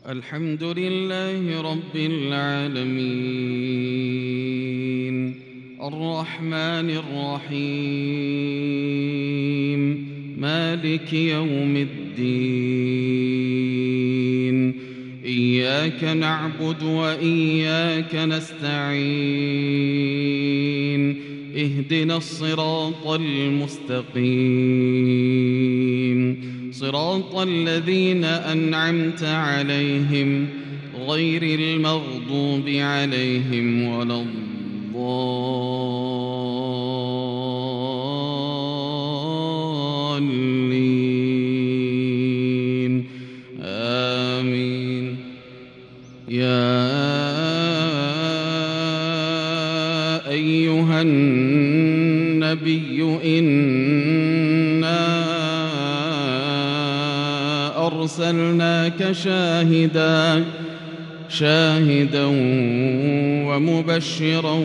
الحمد لله رب العالمين الرحمن الرحيم مالك يوم الدين إياك نعبد وإياك نستعين اهدنا الصراط المستقيم صراط الذين أنعمت عليهم غير المغضوب عليهم ولا الضالين آمين. يا أيها النبي إنا أرسلناك شاهدا ومبشرا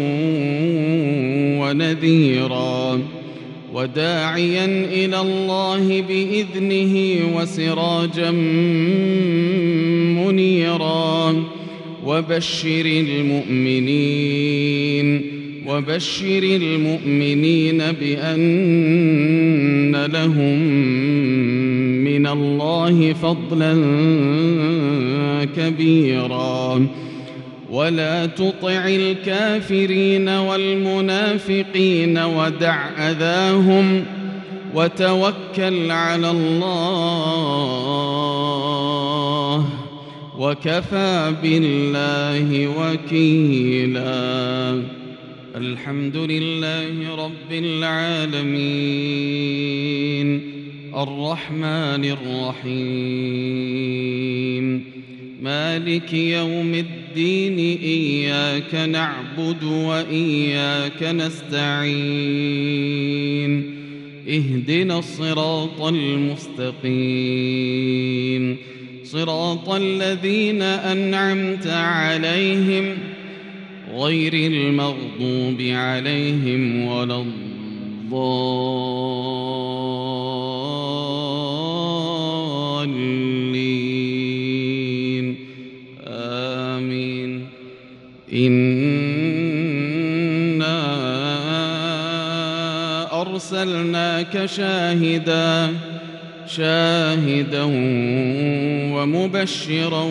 ونذيرا وداعيا إلى الله بإذنه وسراجا منيرا وبشر المؤمنين بأن لهم من الله فضلا كبيرا ولا تطع الكافرين والمنافقين ودع أذاهم وتوكل على الله وكفى بالله وكيلا. الحمد لله رب العالمين الرحمن الرحيم مالك يوم الدين إياك نعبد وإياك نستعين اهدنا الصراط المستقيم صراط الذين أنعمت عليهم غير المغضوب عليهم ولا الضالين آمين. إنا أرسلناك شاهدا ومبشرا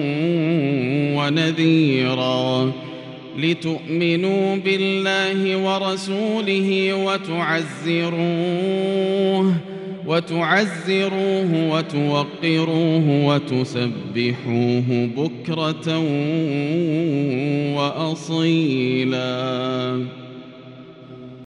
ونذيرا لتؤمنوا بالله ورسوله وتعزروه وتوقروه وتسبحوه بكرة وأصيلا.